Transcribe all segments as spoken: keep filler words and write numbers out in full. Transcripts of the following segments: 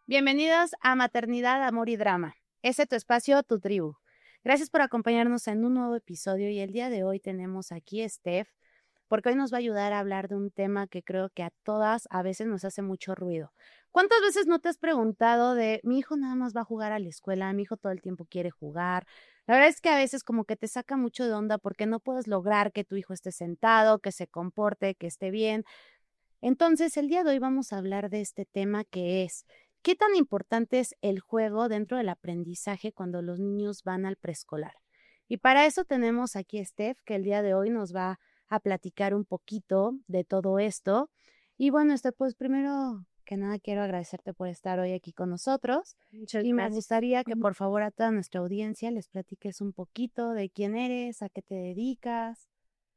Bienvenidos a Maternidad, Amor y Drama. Ese tu espacio, tu tribu. Gracias por acompañarnos en un nuevo episodio y el día de hoy tenemos aquí a Steph, porque hoy nos va a ayudar a hablar de un tema que creo que a todas a veces nos hace mucho ruido. ¿Cuántas veces no te has preguntado de mi hijo nada más va a jugar a la escuela, mi hijo todo el tiempo quiere jugar? La verdad es que a veces como que te saca mucho de onda porque no puedes lograr que tu hijo esté sentado, que se comporte, que esté bien. Entonces, el día de hoy vamos a hablar de este tema que es, ¿qué tan importante es el juego dentro del aprendizaje cuando los niños van al preescolar? Y para eso tenemos aquí a Steph, que el día de hoy nos va a platicar un poquito de todo esto. Y bueno, Steph, pues primero que nada quiero agradecerte por estar hoy aquí con nosotros. Muchas Y me gracias. gustaría que Ujú. por favor a toda nuestra audiencia les platiques un poquito de quién eres, a qué te dedicas.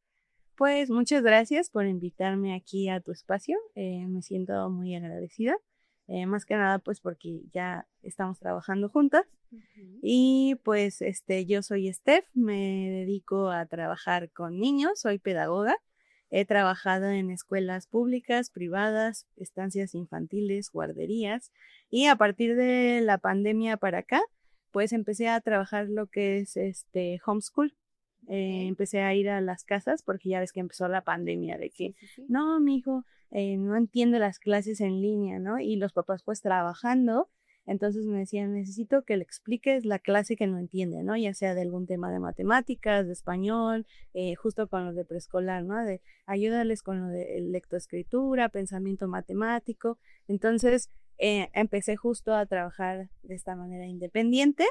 Pues muchas gracias por invitarme aquí a tu espacio. Eh, me siento muy agradecida. Eh, más que nada, pues porque ya estamos trabajando juntas. Ujú. Y pues este, yo soy Steph, me dedico a trabajar con niños, soy pedagoga. He trabajado en escuelas públicas, privadas, estancias infantiles, guarderías. Y a partir de la pandemia para acá, pues empecé a trabajar lo que es este homeschool. Eh, Ok. empecé a ir a las casas porque ya ves que empezó la pandemia de que, Sí, sí, sí. no, mi hijo eh, no entiende las clases en línea, ¿no? Y los papás pues trabajando, entonces me decían, necesito que le expliques la clase que no entiende, ¿no? Ya sea de algún tema de matemáticas, de español, eh, justo con los de preescolar, ¿no? De ayudarles con lo de lectoescritura, pensamiento matemático. Entonces eh, empecé justo a trabajar de esta manera independiente.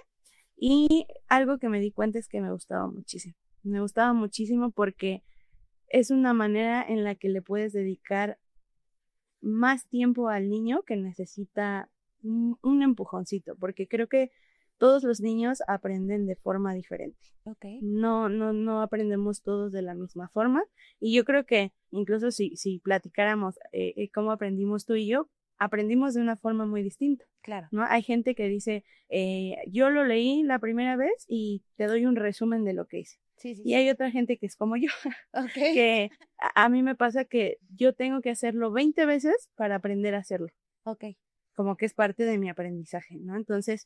Y algo que me di cuenta es que me gustaba muchísimo. Me gustaba muchísimo porque es una manera en la que le puedes dedicar más tiempo al niño que necesita un, un empujoncito, porque creo que todos los niños aprenden de forma diferente. Ok. No, no, no aprendemos todos de la misma forma. Y yo creo que incluso si, si platicáramos eh, eh, cómo aprendimos tú y yo, aprendimos de una forma muy distinta, Claro. ¿no? Hay gente que dice, eh, yo lo leí la primera vez y te doy un resumen de lo que hice. Sí, sí, Y sí. hay otra gente que es como yo, Okey. que a, a mí me pasa que yo tengo que hacerlo veinte veces para aprender a hacerlo, Okey. como que es parte de mi aprendizaje, ¿no? Entonces,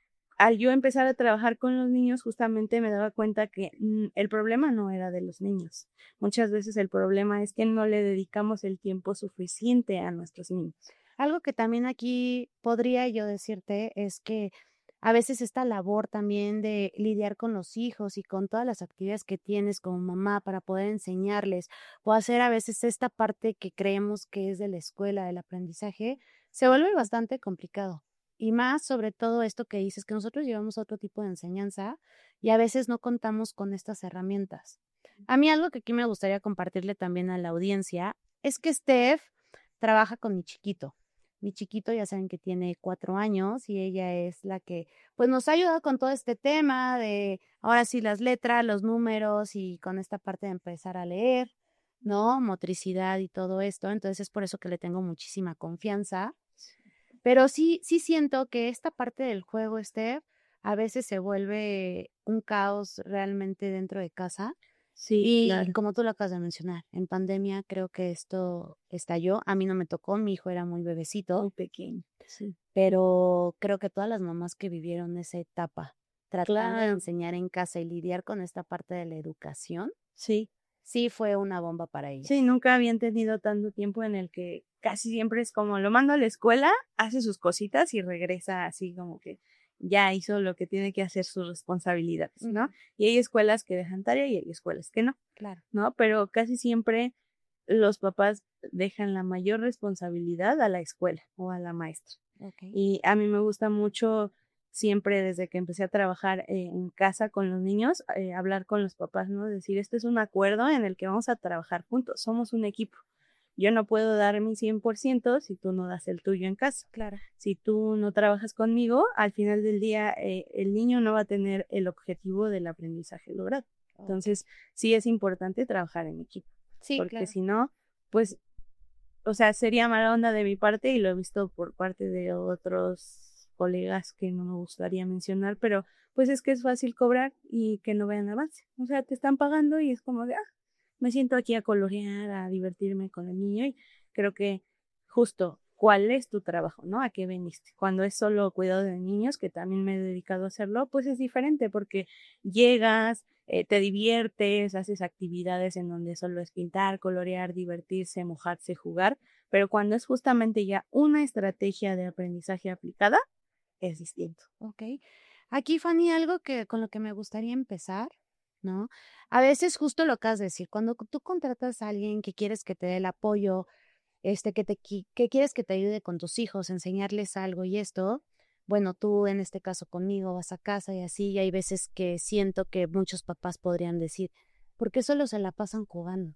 al yo empezar a trabajar con los niños, justamente me daba cuenta que mm, el problema no era de los niños. Muchas veces el problema es que no le dedicamos el tiempo suficiente a nuestros niños. Algo que también aquí podría yo decirte es que a veces esta labor también de lidiar con los hijos y con todas las actividades que tienes como mamá para poder enseñarles o hacer a veces esta parte que creemos que es de la escuela, del aprendizaje, se vuelve bastante complicado. Y más sobre todo esto que dices, que nosotros llevamos otro tipo de enseñanza y a veces no contamos con estas herramientas. A mí algo que aquí me gustaría compartirle también a la audiencia es que Steph trabaja con mi chiquito. Mi chiquito ya saben que tiene cuatro años y ella es la que, pues, nos ha ayudado con todo este tema de, ahora sí, las letras, los números y con esta parte de empezar a leer, ¿no? Motricidad y todo esto. Entonces, es por eso que le tengo muchísima confianza. Pero sí sí siento que esta parte del juego, Steph, a veces se vuelve un caos realmente dentro de casa. Sí, Y claro. como tú lo acabas de mencionar, en pandemia creo que esto estalló. A mí no me tocó, mi hijo era muy bebecito, Muy pequeño. Sí. pero creo que todas las mamás que vivieron esa etapa, tratando de Claro. enseñar en casa y lidiar con esta parte de la educación, Sí. sí fue una bomba para Sí, ellas. nunca habían tenido tanto tiempo en el que casi siempre es como lo mando a la escuela, hace sus cositas y regresa así como que ya hizo lo que tiene que hacer, sus responsabilidades, Ujú, ¿no? Y hay escuelas que dejan tarea y hay escuelas que no, claro. ¿no? Pero casi siempre los papás dejan la mayor responsabilidad a la escuela o a la maestra. Okey. Y a mí me gusta mucho siempre desde que empecé a trabajar eh, en casa con los niños, eh, hablar con los papás, ¿no? Decir, este es un acuerdo en el que vamos a trabajar juntos, somos un equipo. Yo no puedo dar mi cien por ciento si tú no das el tuyo en casa. Claro. Si tú no trabajas conmigo, al final del día eh, el niño no va a tener el objetivo del aprendizaje logrado. Okey. Entonces, sí es importante trabajar en equipo, Sí, porque claro. si no, pues o sea, sería mala onda de mi parte y lo he visto por parte de otros colegas que no me gustaría mencionar, pero pues es que es fácil cobrar y que no vean avance. O sea, te están pagando y es como de, ah, me siento aquí a colorear, a divertirme con el niño y creo que justo cuál es tu trabajo, ¿no? ¿A qué veniste? Cuando es solo cuidado de niños, que también me he dedicado a hacerlo, pues es diferente porque llegas, eh, te diviertes, haces actividades en donde solo es pintar, colorear, divertirse, mojarse, jugar, pero cuando es justamente ya una estrategia de aprendizaje aplicada, es distinto. Ok. Aquí, Fanny, algo que con lo que me gustaría empezar, ¿no? A veces justo lo que has de decir, cuando tú contratas a alguien que quieres que te dé el apoyo, este, que te qui que quieres que te ayude con tus hijos, enseñarles algo y esto, bueno, tú en este caso conmigo vas a casa y así, y hay veces que siento que muchos papás podrían decir: "¿Por qué solo se la pasan jugando?".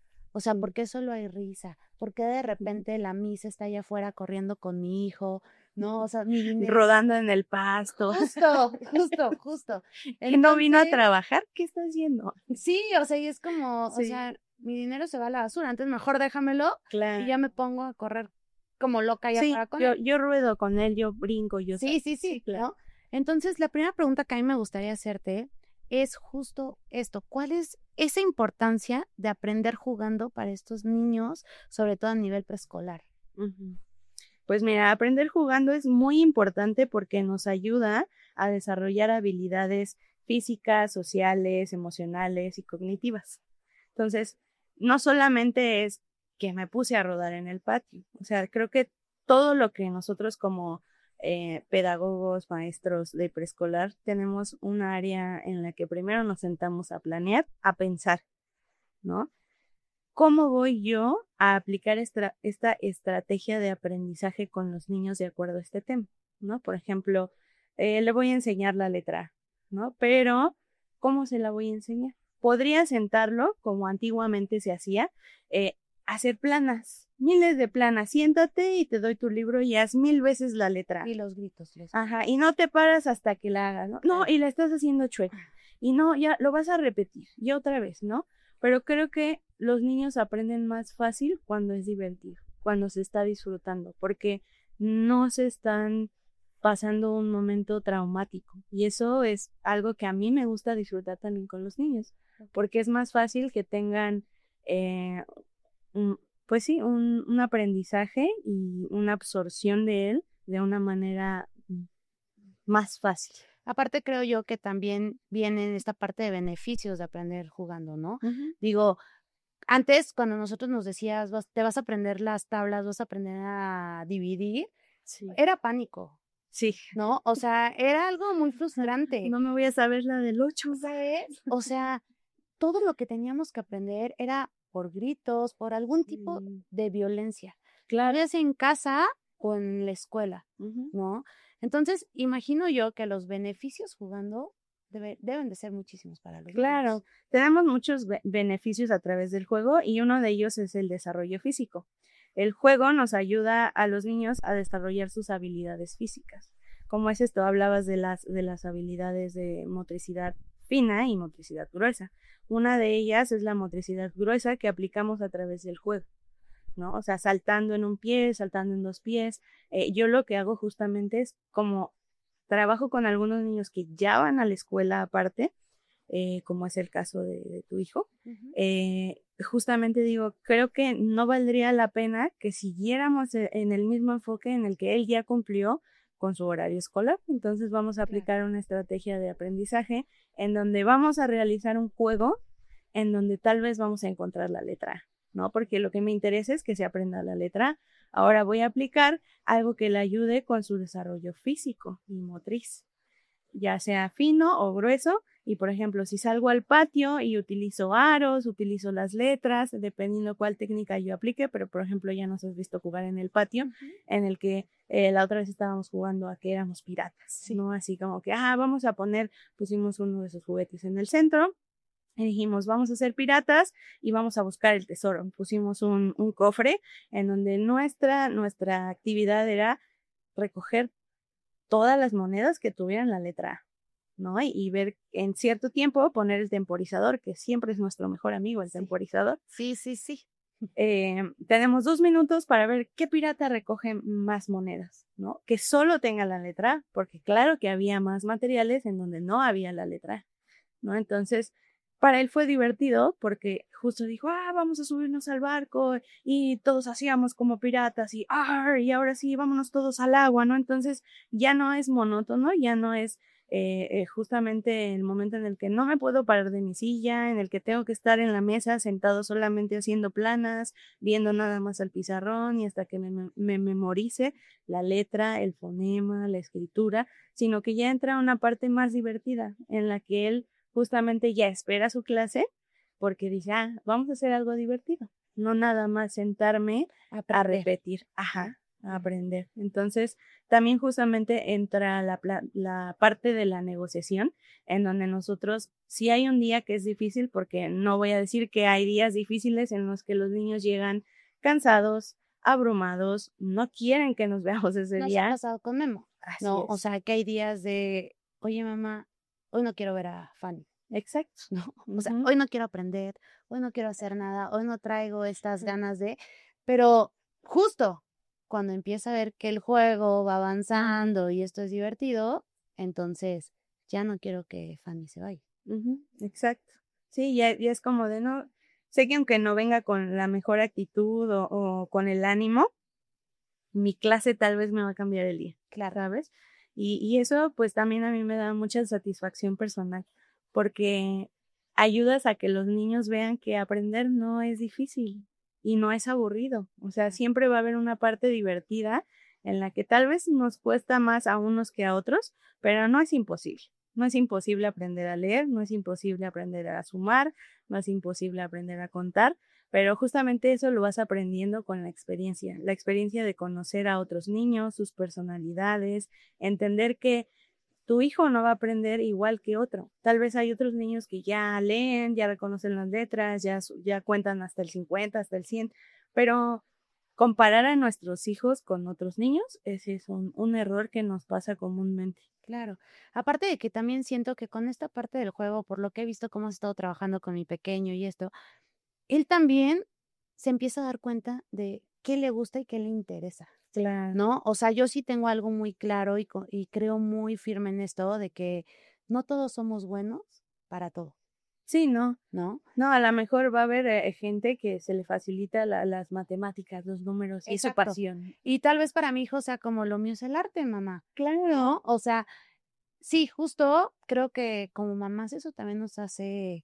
O sea, ¿por qué solo hay risa? ¿Por qué de repente la Miss está allá afuera corriendo con mi hijo? No, o sea, mi dinero Rodando en el pasto. justo, justo, justo. Que no vino a Entonces, trabajar, ¿qué está haciendo? sí, o sea, y es como, o Sí, sea, mi dinero se va a la basura, entonces mejor déjamelo y ya claro. me pongo a correr como loca allá Sí, afuera con yo, él. yo ruedo con él, yo brinco, yo Sí, salto. sí, Sí, sí, claro. ¿no? Entonces, la primera pregunta que a mí me gustaría hacerte es justo esto, ¿cuál es esa importancia de aprender jugando para estos niños, sobre todo a nivel preescolar? Ujú. Pues mira, aprender jugando es muy importante porque nos ayuda a desarrollar habilidades físicas, sociales, emocionales y cognitivas. Entonces, no solamente es que me puse a rodar en el patio, o sea, creo que todo lo que nosotros como eh, pedagogos, maestros de preescolar, tenemos un área en la que primero nos sentamos a planear, a pensar, ¿no? ¿Cómo voy yo a aplicar esta, esta estrategia de aprendizaje con los niños de acuerdo a este tema? ¿No? Por ejemplo, eh, le voy a enseñar la letra A, ¿no? Pero, ¿cómo se la voy a enseñar? Podría sentarlo, como antiguamente se hacía, eh, hacer planas, miles de planas. Siéntate y te doy tu libro y haz mil veces la letra A. Y los gritos. Los... Ajá, y no te paras hasta que la hagas, ¿no? No, y la estás haciendo chueca. Y no, ya lo vas a repetir, y otra vez, ¿no? Pero creo que los niños aprenden más fácil cuando es divertido, cuando se está disfrutando, porque no se están pasando un momento traumático. Y eso es algo que a mí me gusta disfrutar también con los niños, porque es más fácil que tengan, eh, un, pues sí, un, un aprendizaje y una absorción de él de una manera más fácil. Aparte, creo yo que también viene esta parte de beneficios de aprender jugando, ¿no? Uh-huh. Digo, antes cuando nosotros nos decías, vas, te vas a aprender las tablas, vas a aprender a dividir, Sí. era pánico, Sí. ¿no? O sea, era algo muy frustrante. No me voy a saber la del ocho. ¿Sabes? O sea, todo lo que teníamos que aprender era por gritos, por algún tipo Mm. de violencia, Claro. ya sea en casa o en la escuela, Uh-huh. ¿no? Entonces, imagino yo que los beneficios jugando debe, deben de ser muchísimos para los Claro, niños. tenemos muchos be- beneficios a través del juego y uno de ellos es el desarrollo físico. El juego nos ayuda a los niños a desarrollar sus habilidades físicas. ¿Cómo es esto? Hablabas de las, de las habilidades de motricidad fina y motricidad gruesa. Una de ellas es la motricidad gruesa que aplicamos a través del juego, ¿no? O sea, saltando en un pie, saltando en dos pies. Eh, yo lo que hago justamente es como trabajo con algunos niños que ya van a la escuela aparte, eh, como es el caso de, de tu hijo. Uh-huh. eh, justamente digo, creo que no valdría la pena que siguiéramos en el mismo enfoque en el que él ya cumplió con su horario escolar. Entonces vamos a aplicar claro. una estrategia de aprendizaje en donde vamos a realizar un juego en donde tal vez vamos a encontrar la letra A, ¿no? Porque lo que me interesa es que se aprenda la letra A. Ahora voy a aplicar algo que le ayude con su desarrollo físico y motriz, ya sea fino o grueso. Y por ejemplo, si salgo al patio y utilizo aros, utilizo las letras, dependiendo cuál técnica yo aplique, pero por ejemplo ya nos has visto jugar en el patio, uh-huh. en el que eh, la otra vez estábamos jugando a que éramos piratas, sí. ¿no? Así como que, ah, vamos a poner, pusimos uno de esos juguetes en el centro, y dijimos, vamos a ser piratas y vamos a buscar el tesoro. Pusimos un, un cofre en donde nuestra, nuestra actividad era recoger todas las monedas que tuvieran la letra A, ¿no? Y, y ver en cierto tiempo poner el temporizador, que siempre es nuestro mejor amigo, el sí. temporizador. Sí, sí, sí. Eh, tenemos dos minutos para ver qué pirata recoge más monedas, ¿no? Que solo tenga la letra A, porque claro que había más materiales en donde no había la letra A, ¿no? Entonces, para él fue divertido porque justo dijo, ah, vamos a subirnos al barco y todos hacíamos como piratas y, ah, y ahora sí, vámonos todos al agua, ¿no? Entonces ya no es monótono, ya no es eh, eh, justamente el momento en el que no me puedo parar de mi silla, en el que tengo que estar en la mesa sentado solamente haciendo planas, viendo nada más al pizarrón y hasta que me, me, me memorice la letra, el fonema, la escritura, sino que ya entra una parte más divertida en la que él justamente ya espera su clase porque dice, ah, vamos a hacer algo divertido, no nada más sentarme Aprender. a repetir, ajá, a aprender. Entonces, también justamente entra la, la parte de la negociación, en donde nosotros, si hay un día que es difícil, porque no voy a decir que hay días difíciles en los que los niños llegan cansados, abrumados, no quieren que nos veamos ese Nos día. ha pasado con Memo, Así ¿no? es. O sea, que hay días de, oye, mamá, hoy no quiero ver a Fanny. Exacto. ¿No? O sea, Uh-huh. hoy no quiero aprender, hoy no quiero hacer nada, hoy no traigo estas ganas de, pero justo cuando empieza a ver que el juego va avanzando y esto es divertido, entonces ya no quiero que Fanny se vaya. Uh-huh. Exacto. Sí, ya, ya es como de no, sé que aunque no venga con la mejor actitud o, o con el ánimo, mi clase tal vez me va a cambiar el día, Claro. ¿sabes? Y, y eso pues también a mí me da mucha satisfacción personal, porque ayudas a que los niños vean que aprender no es difícil y no es aburrido. O sea, siempre va a haber una parte divertida en la que tal vez nos cuesta más a unos que a otros, pero no es imposible. No es imposible aprender a leer, no es imposible aprender a sumar, no es imposible aprender a contar, pero justamente eso lo vas aprendiendo con la experiencia, la experiencia de conocer a otros niños, sus personalidades, entender que tu hijo no va a aprender igual que otro. Tal vez hay otros niños que ya leen, ya reconocen las letras, ya, ya cuentan hasta el cincuenta, hasta el cien, pero comparar a nuestros hijos con otros niños, ese es un, un error que nos pasa comúnmente. Claro. Aparte de que también siento que con esta parte del juego, por lo que he visto cómo has estado trabajando con mi pequeño y esto, él también se empieza a dar cuenta de qué le gusta y qué le interesa. Claro. ¿No? O sea, yo sí tengo algo muy claro y, co- y creo muy firme en esto de que no todos somos buenos para todo, Sí, no. ¿no? No, a lo mejor va a haber eh, gente que se le facilita la, las matemáticas, los números, y es su Exacto. pasión. Y tal vez para mi hijo sea como lo mío es el arte, mamá, Claro. ¿no? O sea, sí, justo creo que como mamás eso también nos hace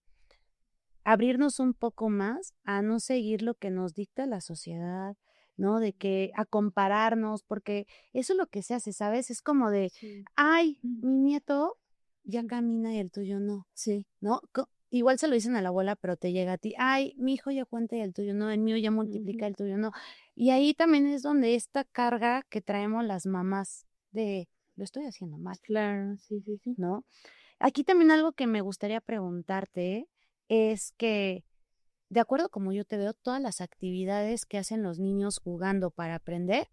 abrirnos un poco más a no seguir lo que nos dicta la sociedad, ¿no? De que a compararnos, porque eso es lo que se hace, ¿sabes? Es como de, Sí. ay, mi nieto ya camina y el tuyo no, Sí. ¿no? Co- Igual se lo dicen a la abuela, pero te llega a ti, ay, mi hijo ya cuenta y el tuyo no, el mío ya multiplica, Ujú. el tuyo no. Y ahí también es donde esta carga que traemos las mamás de, lo estoy haciendo mal, Claro, sí, sí, sí. ¿no? Aquí también algo que me gustaría preguntarte es que, de acuerdo como yo te veo, todas las actividades que hacen los niños jugando para aprender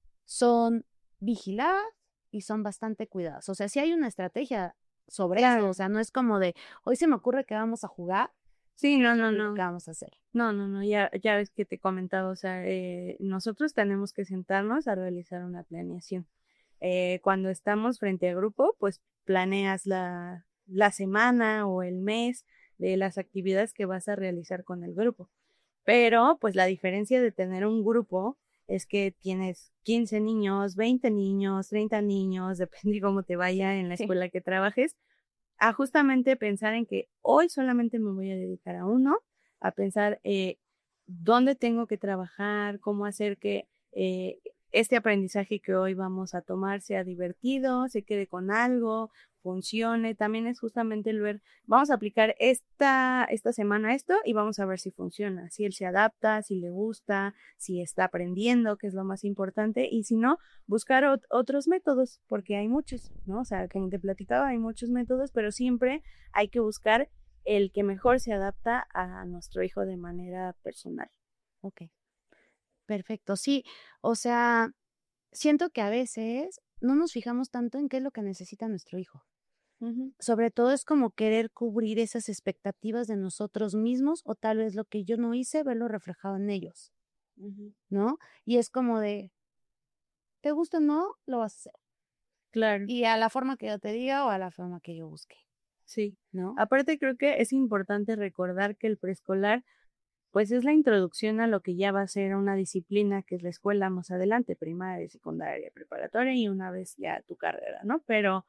son vigiladas y son bastante cuidadas. O sea, sí hay una estrategia sobre eso, Claro. o sea, no es como de, hoy se me ocurre que vamos a jugar, Sí, no, no, y no. ¿qué vamos a hacer? No, no, no, ya, ya ves que te comentaba, o sea, eh, nosotros tenemos que sentarnos a realizar una planeación. Eh, cuando estamos frente a grupo, pues planeas la, la semana o el mes de las actividades que vas a realizar con el grupo. Pero, pues la diferencia de tener un grupo es que tienes quince niños, veinte niños, treinta niños, depende cómo te vaya en la Sí. escuela que trabajes, a justamente pensar en que hoy solamente me voy a dedicar a uno, a pensar eh, dónde tengo que trabajar, cómo hacer que eh, este aprendizaje que hoy vamos a tomar sea divertido, se quede con algo, funcione. También es justamente el ver, vamos a aplicar esta, esta semana esto y vamos a ver si funciona, si él se adapta, si le gusta, si está aprendiendo, que es lo más importante, y si no, buscar ot- otros métodos, porque hay muchos, ¿no? O sea, como te platicaba, hay muchos métodos, pero siempre hay que buscar el que mejor se adapta a nuestro hijo de manera personal. Ok, perfecto. Sí, o sea, siento que a veces no nos fijamos tanto en qué es lo que necesita nuestro hijo. Uh-huh. Sobre todo es como querer cubrir esas expectativas de nosotros mismos o tal vez lo que yo no hice, verlo reflejado en ellos, Uh-huh. ¿no? Y es como de, ¿te gusta o no? Lo vas a hacer. Claro. Y a la forma que yo te diga o a la forma que yo busque. Sí, ¿no? aparte creo que es importante recordar que el preescolar, pues es la introducción a lo que ya va a ser una disciplina que es la escuela más adelante, primaria, secundaria, preparatoria y una vez ya tu carrera, ¿no? Pero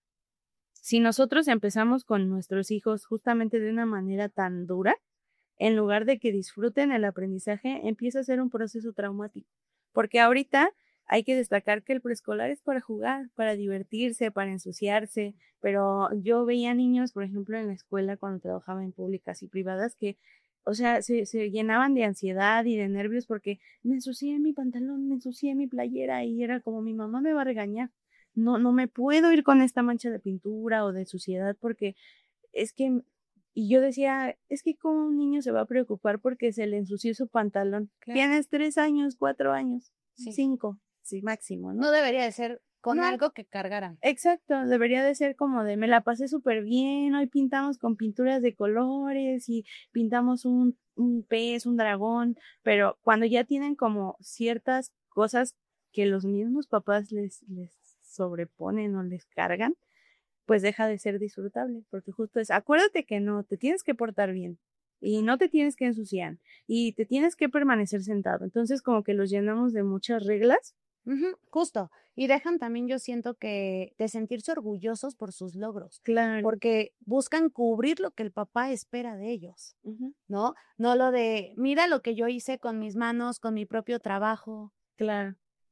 si nosotros empezamos con nuestros hijos justamente de una manera tan dura, en lugar de que disfruten el aprendizaje, empieza a ser un proceso traumático. Porque ahorita hay que destacar que el preescolar es para jugar, para divertirse, para ensuciarse, pero yo veía niños, por ejemplo, en la escuela cuando trabajaba en públicas y privadas que, o sea, se, se llenaban de ansiedad y de nervios porque me ensucié mi pantalón, me ensucié mi playera y era como mi mamá me va a regañar. No, no me puedo ir con esta mancha de pintura o de suciedad porque es que, y yo decía, es que como un niño se va a preocupar porque se le ensució su pantalón. Claro. Tienes tres años, cuatro años, Sí. cinco, sí, máximo, ¿no? No debería de ser con No. algo que cargaran. Exacto, debería de ser como de, me la pasé súper bien, hoy pintamos con pinturas de colores y pintamos un, un pez, un dragón, pero cuando ya tienen como ciertas cosas que los mismos papás les, les sobreponen o les cargan, pues deja de ser disfrutable, porque justo es, acuérdate que no, te tienes que portar bien y no te tienes que ensuciar y te tienes que permanecer sentado. Entonces como que los llenamos de muchas reglas. Uh-huh, justo. Y dejan también, yo siento que de sentirse orgullosos por sus logros. Claro. Porque buscan cubrir lo que el papá espera de ellos, uh-huh. ¿no? No lo de, mira lo que yo hice con mis manos, con mi propio trabajo. Claro.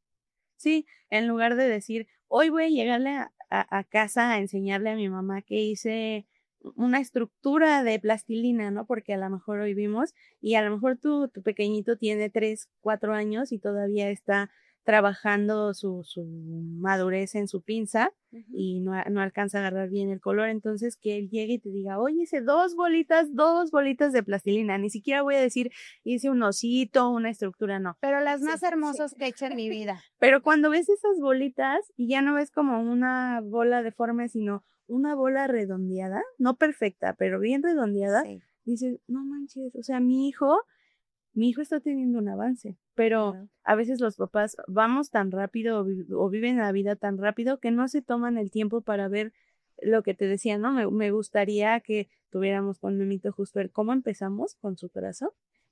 Sí, en lugar de decir, hoy voy a llegarle a, a, a casa a enseñarle a mi mamá que hice una estructura de plastilina, ¿no? Porque a lo mejor hoy vimos y a lo mejor tu, tu pequeñito tiene tres, cuatro años y todavía está trabajando su, su madurez en su pinza uh-huh. y no, no alcanza a agarrar bien el color, entonces que él llegue y te diga, oye, hice dos bolitas, dos bolitas de plastilina, ni siquiera voy a decir, hice un osito, una estructura, no. Pero las más sí, hermosas sí. que he hecho en mi vida. Pero cuando ves esas bolitas y ya no ves como una bola deforme, sino una bola redondeada, no perfecta, pero bien redondeada, sí. dices, no manches, o sea, mi hijo, mi hijo está teniendo un avance, pero claro. a veces los papás vamos tan rápido o, vi- o viven la vida tan rápido que no se toman el tiempo para ver lo que te decía, ¿no? Me, me gustaría que tuviéramos con Memito justo el cómo empezamos con su trazo.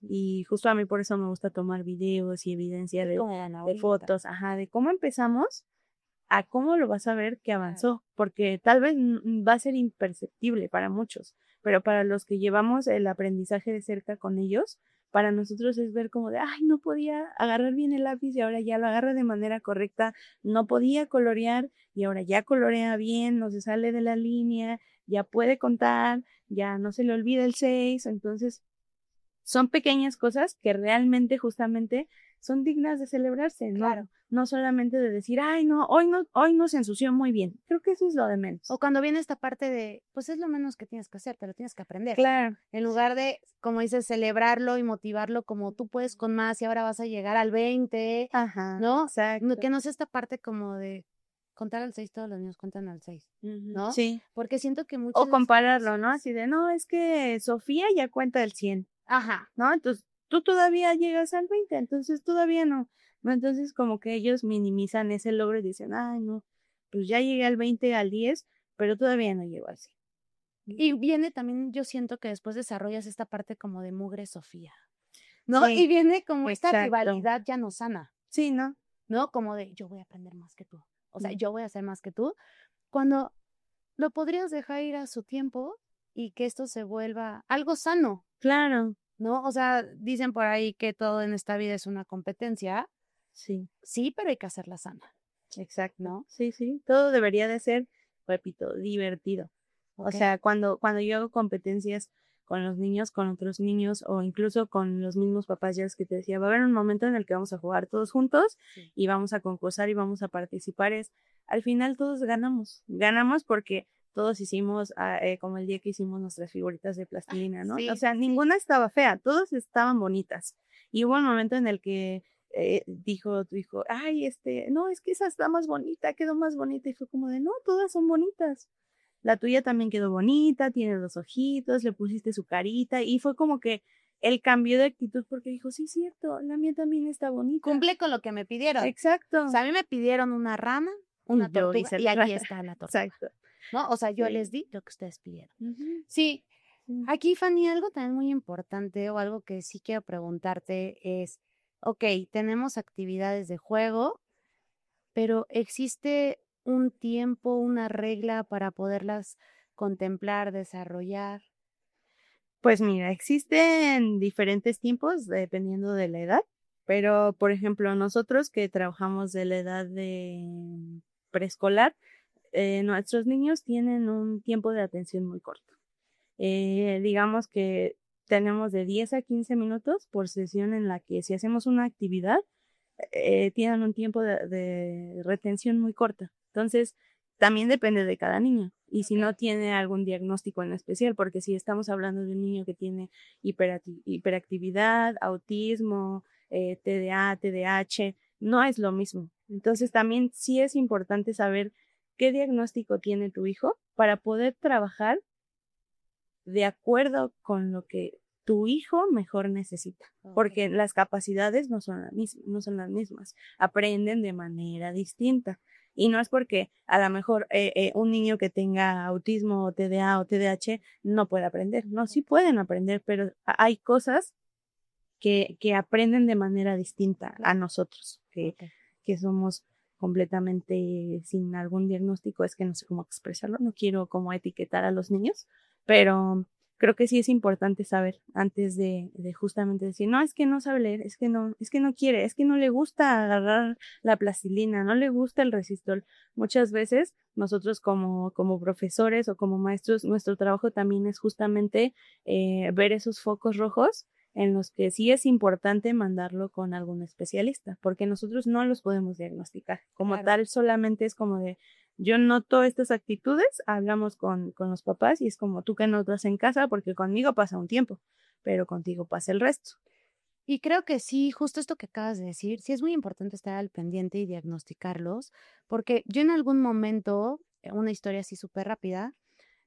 Y justo a mí por eso me gusta tomar videos y evidencia de, de fotos, ajá, de cómo empezamos a cómo lo vas a ver que avanzó, porque tal vez va a ser imperceptible para muchos, pero para los que llevamos el aprendizaje de cerca con ellos, para nosotros es ver como de, ay, no podía agarrar bien el lápiz y ahora ya lo agarra de manera correcta, no podía colorear y ahora ya colorea bien, no se sale de la línea, ya puede contar, ya no se le olvida el seis, entonces son pequeñas cosas que realmente justamente son dignas de celebrarse, ¿no? Claro. No solamente de decir, ay, no, hoy no, hoy no se ensució muy bien. Creo que eso es lo de menos. O cuando viene esta parte de, pues es lo menos que tienes que hacer, te lo tienes que aprender. Claro. En lugar de, como dices, celebrarlo y motivarlo como tú puedes con más y ahora vas a llegar al veinte, Ajá, ¿no? exacto. Que no es esta parte como de contar al seis, todos los niños cuentan al seis, uh-huh. ¿no? Sí. Porque siento que muchos... O compararlo, ¿no? Así de, no, es que Sofía ya cuenta el cien. Ajá. ¿No? Entonces, tú todavía llegas al veinte, entonces todavía no. ¿No? Entonces, como que ellos minimizan ese logro y dicen, ay, no, pues ya llegué al veinte, al diez, pero todavía no llego al cien. Y viene también, yo siento que después desarrollas esta parte como de mugre Sofía, ¿no? Sí, y viene como exacto. esta rivalidad ya no sana. Sí, ¿no? ¿No? Como de, yo voy a aprender más que tú. O sea, Mm. yo voy a hacer más que tú. Cuando lo podrías dejar ir a su tiempo y que esto se vuelva algo sano. Claro. ¿No? O sea, dicen por ahí que todo en esta vida es una competencia. Sí. Sí, pero hay que hacerla sana. Exacto. ¿No? Sí, sí. Todo debería de ser, repito, divertido. Okay. O sea, cuando, cuando yo hago competencias con los niños, con otros niños o incluso con los mismos papás, ya es que te decía, va a haber un momento en el que vamos a jugar todos juntos sí. y vamos a concursar y vamos a participar. Es, al final todos ganamos. Ganamos porque todos hicimos, eh, como el día que hicimos nuestras figuritas de plastilina, ¿no? Sí, o sea, sí. ninguna estaba fea, todas estaban bonitas. Y hubo un momento en el que eh, dijo tu hijo, ay, este, no, es que esa está más bonita, quedó más bonita. Y fue como de, no, todas son bonitas. La tuya también quedó bonita, tiene los ojitos, le pusiste su carita. Y fue como que el cambio de actitud porque dijo, sí, cierto, la mía también está bonita. Cumple con lo que me pidieron. Exacto. O sea, a mí me pidieron una rana, una tortuga y aquí está la tortuga. Exacto. ¿no? O sea, yo Sí. les di lo que ustedes pidieron. Ujú. Sí, Sí. aquí, Fanny, algo también muy importante o algo que sí quiero preguntarte es, okey, tenemos actividades de juego, pero ¿existe un tiempo, una regla para poderlas contemplar, desarrollar? Pues mira, existen diferentes tiempos dependiendo de la edad, pero, por ejemplo, nosotros que trabajamos de la edad de preescolar, eh, nuestros niños tienen un tiempo de atención muy corto. Eh, digamos que tenemos de diez a quince minutos por sesión en la que si hacemos una actividad, eh, tienen un tiempo de, de retención muy corta. Entonces, también depende de cada niño. Y si no tiene algún diagnóstico en especial, porque si estamos hablando de un niño que tiene hiperacti- hiperactividad, autismo, eh, T D A, T D A H, no es lo mismo. Entonces, también sí es importante saber qué diagnóstico tiene tu hijo para poder trabajar de acuerdo con lo que tu hijo mejor necesita, porque Okey. las capacidades no son las mis no son las mismas, aprenden de manera distinta. Y no es porque a lo mejor, eh eh, un niño que tenga autismo o T D A o T D A H no puede aprender. No, sí pueden aprender, pero ha hay cosas que que aprenden de manera distinta a Claro. nosotros, que Okey. que somos completamente sin algún diagnóstico, es que no sé cómo expresarlo, no quiero como etiquetar a los niños, pero creo que sí es importante saber antes de de justamente decir: "No, es que no sabe leer, es que no es que no quiere, es que no le gusta agarrar la plastilina, no le gusta el resistol". Muchas veces nosotros como como profesores o como maestros, nuestro trabajo también es justamente, eh, ver esos focos rojos en los que sí es importante mandarlo con algún especialista, porque nosotros no los podemos diagnosticar. Como Claro. tal, solamente es como de, yo noto estas actitudes, hablamos con, con los papás y es como tú que notas en casa, porque conmigo pasa un tiempo, pero contigo pasa el resto. Y creo que sí, justo esto que acabas de decir, sí es muy importante estar al pendiente y diagnosticarlos, porque yo en algún momento, eh, una historia así súper rápida,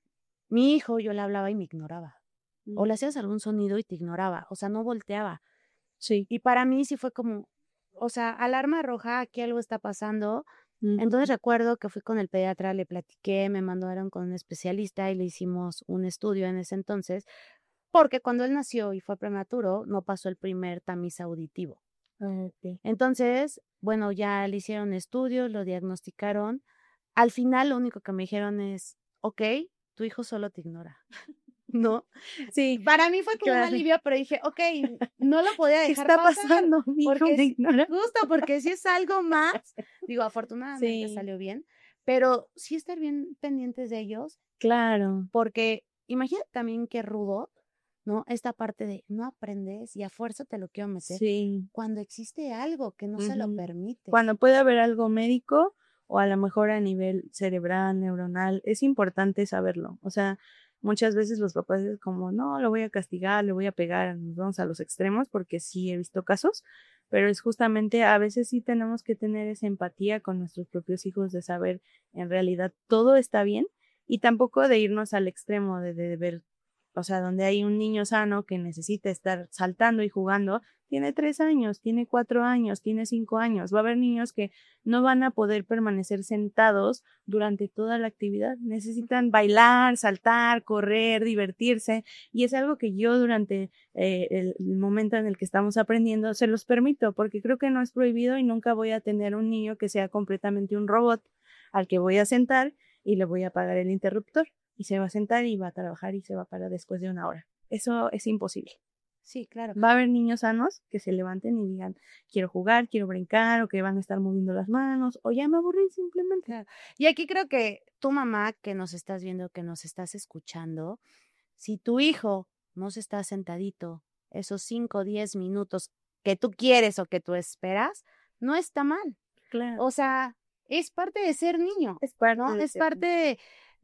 mi hijo, yo le hablaba y me ignoraba, o Mm, le hacías algún sonido y te ignoraba, o sea, no volteaba. sí. Y para mí sí fue como, o sea, alarma roja, aquí algo está pasando. Entonces Ujú. recuerdo que fui con el pediatra, le platiqué, me mandaron con un especialista y le hicimos un estudio en ese entonces, porque cuando él nació y fue prematuro, no pasó el primer tamiz auditivo. Ah, ok. Entonces, bueno, ya le hicieron estudios, lo diagnosticaron. Al final, lo único que me dijeron es: "Okey, tu hijo solo te ignora", ¿no? Sí, Para mí fue como un claro. alivio, pero dije: "Okey, no lo podía ¿Qué dejar está pasar", pasando? Mi hijo porque me si ignora. justo, porque si es algo más, digo, afortunadamente Sí, salió bien, pero sí estar bien pendientes de ellos, claro. porque imagínate también qué rudo, ¿no? Esta parte de no aprendes y a fuerza te lo quiero meter, Sí. cuando existe algo que no se lo Ujú. permite. Cuando puede haber algo médico o a lo mejor a nivel cerebral, neuronal, es importante saberlo. O sea, muchas veces los papás es como, no, lo voy a castigar, le voy a pegar, nos vamos a los extremos, porque sí he visto casos, pero es justamente, a veces sí tenemos que tener esa empatía con nuestros propios hijos de saber en realidad todo está bien y tampoco de irnos al extremo de, de ver, o sea, donde hay un niño sano que necesita estar saltando y jugando, tiene tres años, tiene cuatro años, tiene cinco años. Va a haber niños que no van a poder permanecer sentados durante toda la actividad. Necesitan bailar, saltar, correr, divertirse. Y es algo que yo durante eh, el, el momento en el que estamos aprendiendo se los permito, porque creo que no es prohibido y nunca voy a tener un niño que sea completamente un robot al que voy a sentar y le voy a apagar el interruptor. Y se va a sentar y va a trabajar y se va a parar después de una hora. Eso es imposible. Sí, claro. Va a haber niños sanos que se levanten y digan, quiero jugar, quiero brincar, o que van a estar moviendo las manos, o ya me aburrí simplemente. Claro. Y aquí creo que tu mamá, que nos estás viendo, que nos estás escuchando, si tu hijo no se está sentadito esos cinco o diez minutos que tú quieres o que tú esperas, no está mal. Claro, O sea, es parte de ser niño, es parte ¿no? de Es ser parte niño. de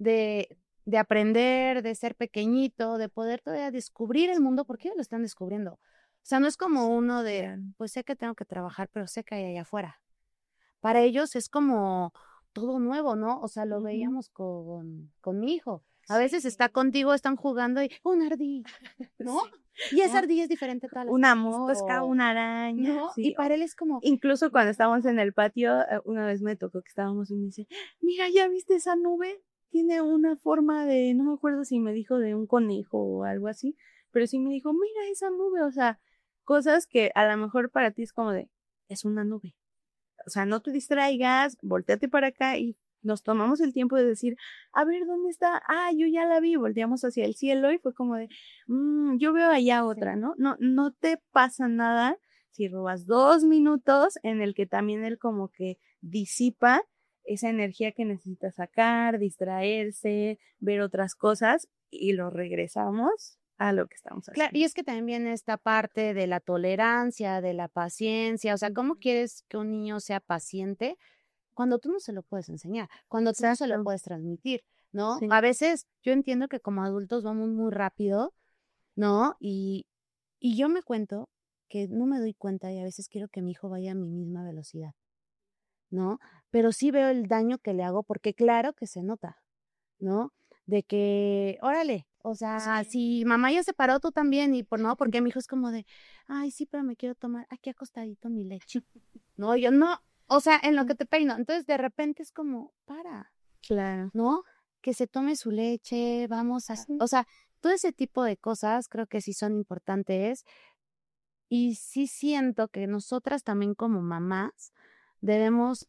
de de aprender, de ser pequeñito, de poder todavía descubrir el mundo, porque ellos lo están descubriendo. O sea, no es como uno de, Claro. pues sé que tengo que trabajar, pero sé que hay allá afuera. Para ellos es como todo nuevo, ¿no? O sea, lo Ujú. veíamos con con mi hijo. A veces está Sí. contigo, están jugando y una ardilla, ¿no? Sí. Y esa Un- ardilla es diferente a todas las que una has mosca, visto, una araña, ¿no? Y sí. para él es como, Incluso cuando estábamos en el patio, eh, una vez me tocó que estábamos y me dice, mira, ¿ya viste esa nube? tiene una forma de, no me acuerdo si me dijo de un conejo o algo así, pero sí me dijo, mira esa nube, o sea, cosas que a lo mejor para ti es como de, es una nube. O sea, no te distraigas, volteate para acá y nos tomamos el tiempo de decir, a ver, ¿dónde está? Ah, yo ya la vi, volteamos hacia el cielo y fue como de, mmm, yo veo allá otra, Sí. ¿no? No, no te pasa nada si robas dos minutos en el que también él como que disipa esa energía que necesita sacar, distraerse, ver otras cosas y lo regresamos a lo que estamos Claro, y haciendo. es que también viene esta parte de la tolerancia, de la paciencia, o sea, ¿cómo Ujú. quieres que un niño sea paciente cuando tú no se lo puedes enseñar, cuando tú no se lo Exacto, puedes transmitir, ¿no? sí. A veces yo entiendo que como adultos vamos muy rápido, ¿no? Y, y yo me cuento que no me doy cuenta y a veces quiero que mi hijo vaya a mi misma velocidad, ¿no? Pero sí veo el daño que le hago porque claro que se nota, ¿no? De que, órale, o sea, Sí. si mamá ya se paró, tú también, y por no, porque mi hijo es como de, ay, sí, pero me quiero tomar aquí acostadito mi leche. No, yo no, o sea, en lo que te peino. Entonces, de repente es como, para, Claro. ¿no? Que se tome su leche, vamos a, Sí. o sea, todo ese tipo de cosas creo que sí son importantes. Y sí siento que nosotras también como mamás debemos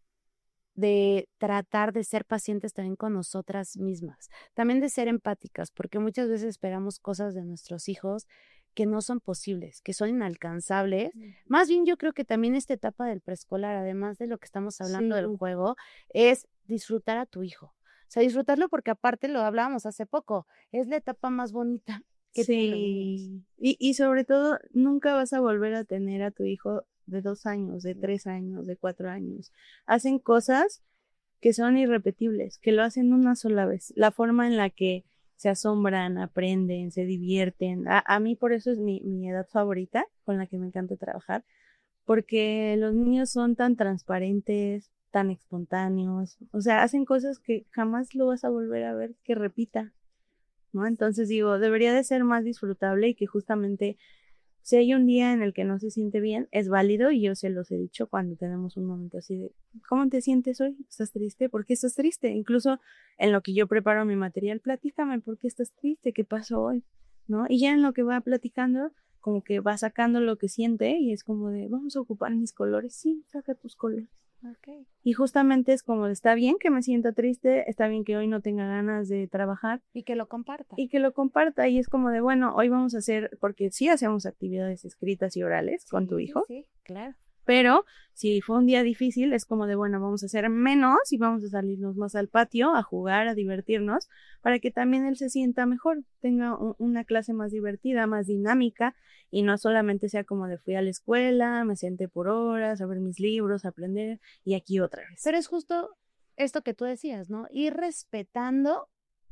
de tratar de ser pacientes también con nosotras mismas, también de ser empáticas, porque muchas veces esperamos cosas de nuestros hijos que no son posibles, que son inalcanzables. Ujú. Más bien yo creo que también esta etapa del preescolar, además de lo que estamos hablando Sí, del juego, es disfrutar a tu hijo. O sea, disfrutarlo porque aparte lo hablábamos hace poco, es la etapa más bonita que tienen los niños. sí. Y, y sobre todo, nunca vas a volver a tener a tu hijo de dos años, de No. tres años, de cuatro años. Hacen cosas que son irrepetibles, que lo hacen una sola vez. La forma en la que se asombran, aprenden, se divierten. A, a mí por eso es mi, mi edad favorita, con la que me encanta trabajar, porque los niños son tan transparentes, tan espontáneos, o sea, hacen cosas que jamás lo vas a volver a ver que repita, ¿no? Entonces digo, debería de ser más disfrutable y que justamente si hay un día en el que no se siente bien, es válido y yo se los he dicho cuando tenemos un momento así de, ¿cómo te sientes hoy? ¿Estás triste? ¿Por qué estás triste? Incluso en lo que yo preparo mi material, platícame, ¿por qué estás triste? ¿Qué pasó hoy? ¿No? Y ya en lo que va platicando, como que va sacando lo que siente y es como de, vamos a ocupar mis colores. Sí, saca tus colores. Ok. Y justamente es como, está bien que me sienta triste, está bien que hoy no tenga ganas de trabajar Y que lo comparta. y que lo comparta. Y es como de, bueno, hoy vamos a hacer, porque sí hacemos actividades escritas y orales con tu Sí, hijo, sí, claro. pero si fue un día difícil, es como de, bueno, vamos a hacer menos y vamos a salirnos más al patio a jugar, a divertirnos, para que también él se sienta mejor, tenga un- una clase más divertida, más dinámica y no solamente sea como de fui a la escuela, me senté por horas a ver mis libros, a aprender y aquí otra vez. Pero es justo esto que tú decías, ¿no? Ir respetando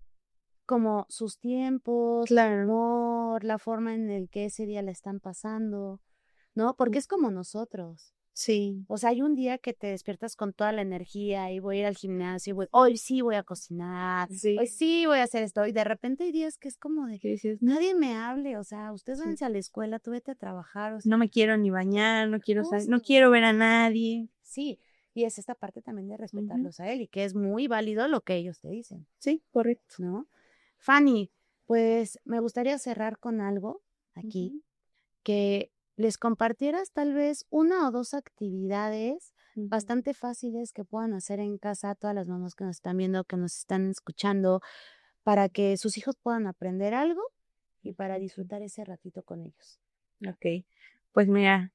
como sus tiempos, su Claro. humor, la forma en el que ese día le están pasando, ¿no? Porque es como nosotros. Sí, O sea, hay un día que te despiertas con toda la energía y voy a ir al gimnasio, voy, hoy sí voy a cocinar, hoy sí, sí voy a hacer esto. Y de repente hay días que es como de, que dices, nadie me hable, o sea, ustedes sí, váyanse a la escuela, tú vete a trabajar, o sea, no me quiero ni bañar, no quiero salir, no justo. quiero ver a nadie. Sí, y es esta parte también de Ujú. respetarlos a él y que es muy válido lo que ellos te dicen, Sí, correcto. ¿no? Fanny, pues me gustaría cerrar con algo aquí, Ujú, que les compartieras tal vez una o dos actividades ujú. bastante fáciles que puedan hacer en casa todas las mamás que nos están viendo, que nos están escuchando, para que sus hijos puedan aprender algo y para disfrutar ese ratito con ellos. Ok, pues mira,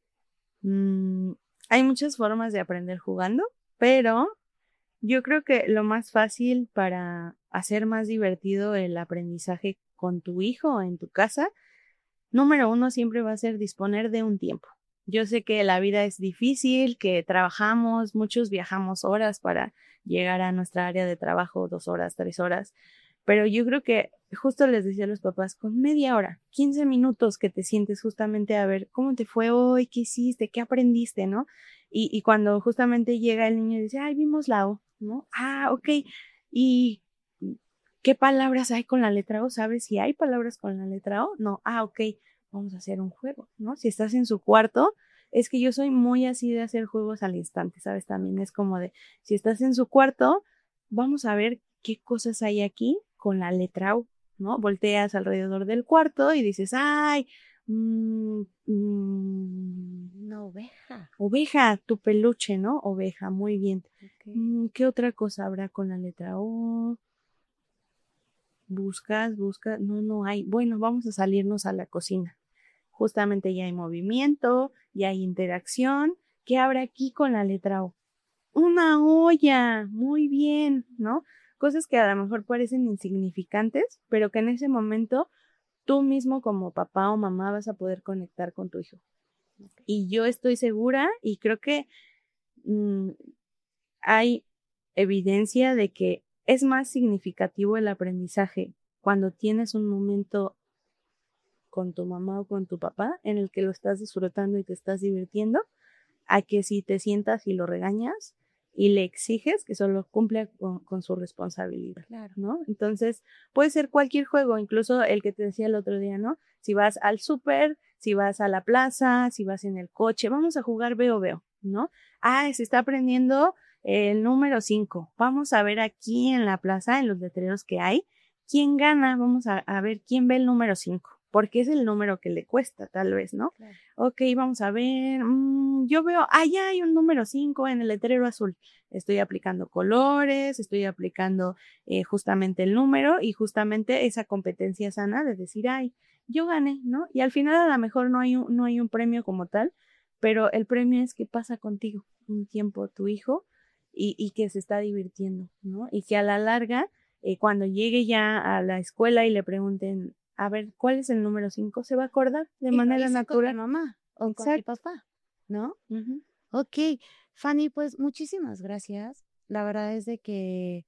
mm, hay muchas formas de aprender jugando, pero yo creo que lo más fácil para hacer más divertido el aprendizaje con tu hijo en tu casa, número uno siempre va a ser disponer de un tiempo. Yo sé que la vida es difícil, que trabajamos, muchos viajamos horas para llegar a nuestra área de trabajo, dos horas, tres horas, pero yo creo que justo les decía a los papás, con media hora, quince minutos que te sientes justamente a ver cómo te fue hoy, qué hiciste, qué aprendiste, ¿no? Y, y cuando justamente llega el niño y dice, ay, vimos la O, ¿no? Ah, ok. ¿Y qué palabras hay con la letra O? ¿Sabes si hay palabras con la letra O? No. Ah, ok. Vamos a hacer un juego, ¿no? Si estás en su cuarto, es que yo soy muy así de hacer juegos al instante, ¿sabes? También es como de, si estás en su cuarto, vamos a ver ¿qué cosas hay aquí con la letra U? ¿No? Volteas alrededor del cuarto y dices, ay, mmm, mmm, una oveja. Oveja, tu peluche, ¿no? Oveja, muy bien. Okay. Mm, ¿qué otra cosa habrá con la letra O? Buscas, buscas, no, no hay. Bueno, vamos a salirnos a la cocina. Justamente ya hay movimiento, ya hay interacción. ¿Qué habrá aquí con la letra O? Una olla, muy bien, ¿no? Cosas que a lo mejor parecen insignificantes, pero que en ese momento tú mismo como papá o mamá vas a poder conectar con tu hijo. Okay. Y yo estoy segura y creo que mmm, hay evidencia de que es más significativo el aprendizaje cuando tienes un momento con tu mamá o con tu papá en el que lo estás disfrutando y te estás divirtiendo, a que si te sientas y lo regañas y le exiges que solo cumpla con, con su responsabilidad, claro, ¿no? Entonces, puede ser cualquier juego, incluso el que te decía el otro día, ¿no? Si vas al súper, si vas a la plaza, si vas en el coche, vamos a jugar veo veo, ¿no? Ah, se está aprendiendo el número cinco. Vamos a ver aquí en la plaza, en los letreros que hay, quién gana, vamos a, a ver quién ve el número cinco, porque es el número que le cuesta, tal vez, ¿no? claro. Ok, vamos a ver, mmm, yo veo, allá hay un número cinco en el letrero azul. Estoy aplicando colores, estoy aplicando eh, justamente el número y justamente esa competencia sana de decir, ay, yo gané, ¿no? Y al final a lo mejor no hay un, no hay un premio como tal, pero el premio es que pasa contigo un tiempo tu hijo y, y que se está divirtiendo, ¿no? Y que a la larga, eh, cuando llegue ya a la escuela y le pregunten, a ver, ¿cuál es el número cinco? Se va a acordar de y manera natural. Con mi mamá o Exacto. con mi papá, ¿no? Uh-huh. Ok, Fanny, pues muchísimas gracias. La verdad es de que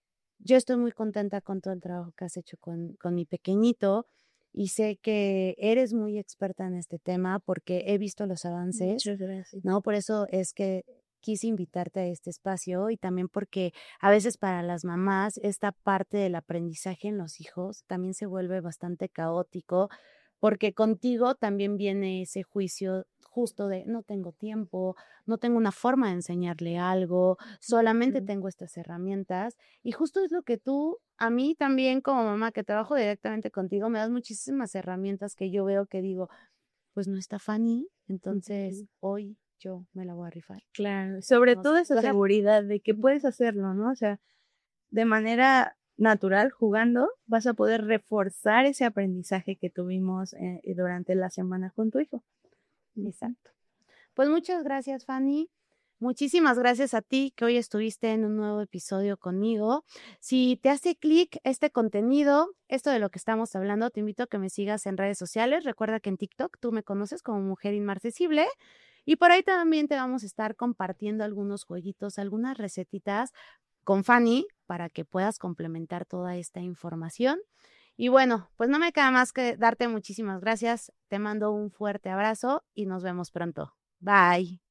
yo estoy muy contenta con todo el trabajo que has hecho con, con mi pequeñito y sé que eres muy experta en este tema porque he visto los avances. Muchas gracias. ¿No? Por eso es que quise invitarte a este espacio y también porque a veces para las mamás esta parte del aprendizaje en los hijos también se vuelve bastante caótico porque contigo también viene ese juicio justo de no tengo tiempo, no tengo una forma de enseñarle algo, solamente Uh-huh. tengo estas herramientas y justo es lo que tú, a mí también como mamá que trabajo directamente contigo, me das muchísimas herramientas que yo veo que digo, pues no está Fanny, entonces uh-huh. hoy yo me la voy a rifar. Claro, sobre Vamos todo esa lograr. seguridad de que puedes hacerlo, ¿no? O sea, de manera natural, jugando, vas a poder reforzar ese aprendizaje que tuvimos eh, durante la semana con tu hijo. Exacto. Pues muchas gracias, Fanny. Muchísimas gracias a ti que hoy estuviste en un nuevo episodio conmigo. Si te hace clic este contenido, esto de lo que estamos hablando, te invito a que me sigas en redes sociales. Recuerda que en TikTok tú me conoces como Mujer Inmarcesible y por ahí también te vamos a estar compartiendo algunos jueguitos, algunas recetitas con Fanny para que puedas complementar toda esta información. Y bueno, pues no me queda más que darte muchísimas gracias. Te mando un fuerte abrazo y nos vemos pronto. Bye.